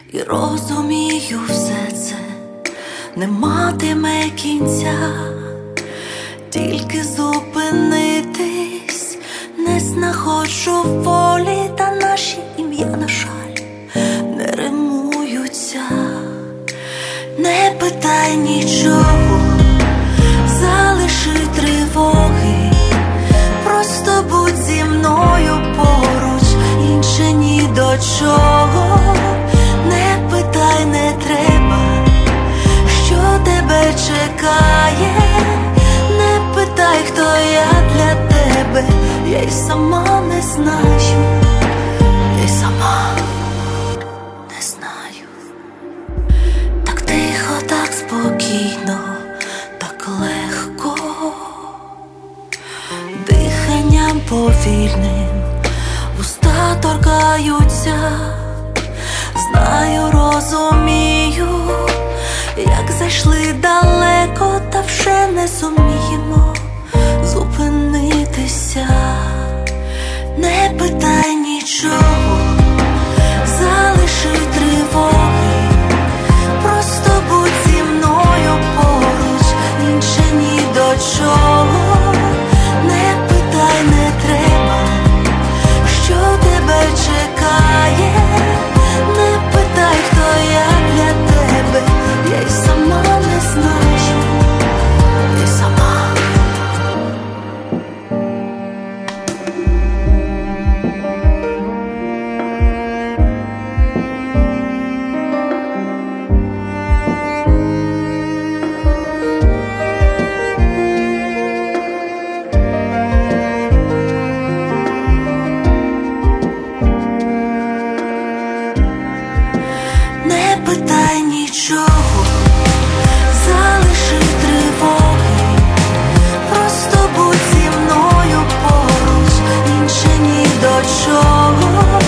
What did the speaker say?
і розумію, все це не матиме кінця, тільки зупинитись не знаходжу волі, та наші ім'я, на жаль, не римуються. Не питай нічого, залиши тривоги, просто будь зі мною поруч, інше ні до чого. Не питай, не треба, що тебе чекає. Не питай, хто я для тебе, я й сама не знаю, я й сама не знаю. Так тихо, так спокійно, так легко, диханням повільним вуста торкаються. Знаю, розумію, як зайшли далеко, та вже не зуміємо зупинитися. Не питай нічого, залиши тривоги, просто будь зі мною поруч, інше ні до чого. Не питай, не треба, що тебе чекає. Не питай, хто я для тебе, я й сама не знаю, я й сама. Не питай нічого, залиши тривоги, просто будь зі мною поруч, інше ні до чого.